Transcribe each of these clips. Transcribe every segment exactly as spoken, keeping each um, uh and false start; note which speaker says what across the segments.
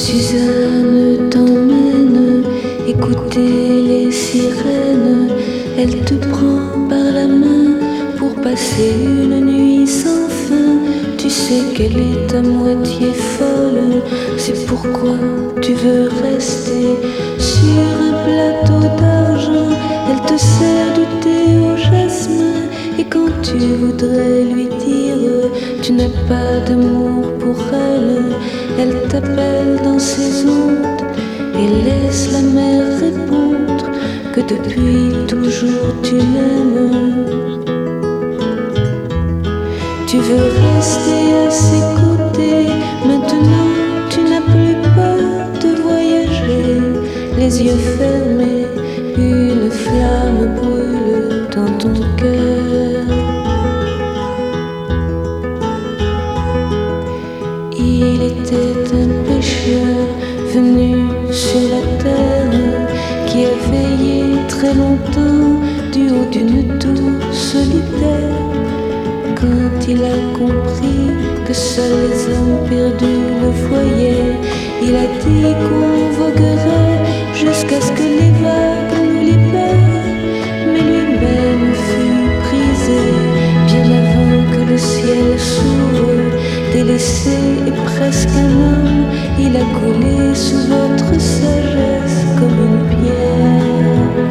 Speaker 1: Suzanne t'emmène écouter les sirènes. Elle te prend par la main pour passer une nuit sans fin. Tu sais qu'elle est à moitié folle, c'est pourquoi tu veux rester sur un plateau d'argent. Elle te sert du thé au jasmin, et quand tu voudrais lui dire tu n'as pas d'amour pour elle, elle t'appelle dans ses ondes et laisse la mer répondre que depuis toujours tu l'aimes. Tu veux rester à ses côtés, maintenant tu n'as plus peur de voyager. Les yeux fermés, une flamme brûle dans ton cœur. Il était un pêcheur venu sur la terre qui a veillé très longtemps du haut d'une tour solitaire. Quand il a compris que seuls les hommes perdus le voyaient, il a dit qu'on voguerait jusqu'à ce que les vagues nous libèrent. Mais lui-même fut brisé bien avant que le ciel s'ouvre. Délaissé et presque un homme, il a coulé sous votre sagesse comme une pierre.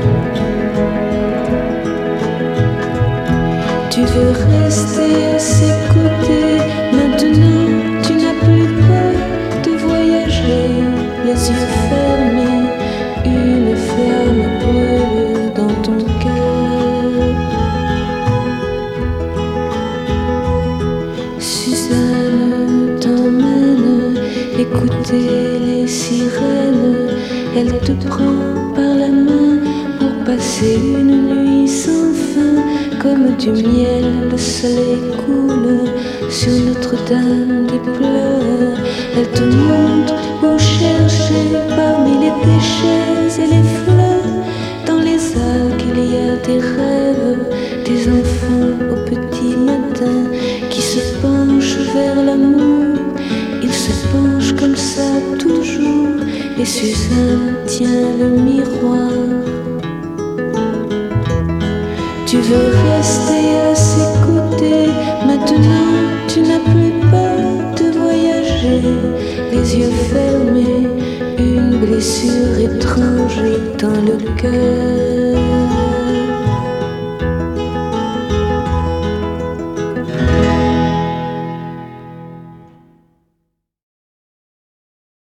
Speaker 1: Tu veux rester à ses côtés, maintenant tu n'as plus peur de voyager. Les yeux fermés, une flamme brûle dans ton cœur. Suzanne t'emmène écouter les sirènes. Elle te prend par la main pour passer une nuit sans fin. Comme du miel, le soleil coule sur Notre-Dame des pleurs. Elle te montre où chercher parmi les déchets et les fleurs. Dans les algues, il y a des rêves, des enfants au petit matin qui se penchent vers l'amour. Ils se penchent comme ça toujours, et Suzanne tient le miroir. Tu veux rester à ses côtés, maintenant tu n'as plus peur de voyager. Les yeux fermés, une blessure étrange dans le cœur.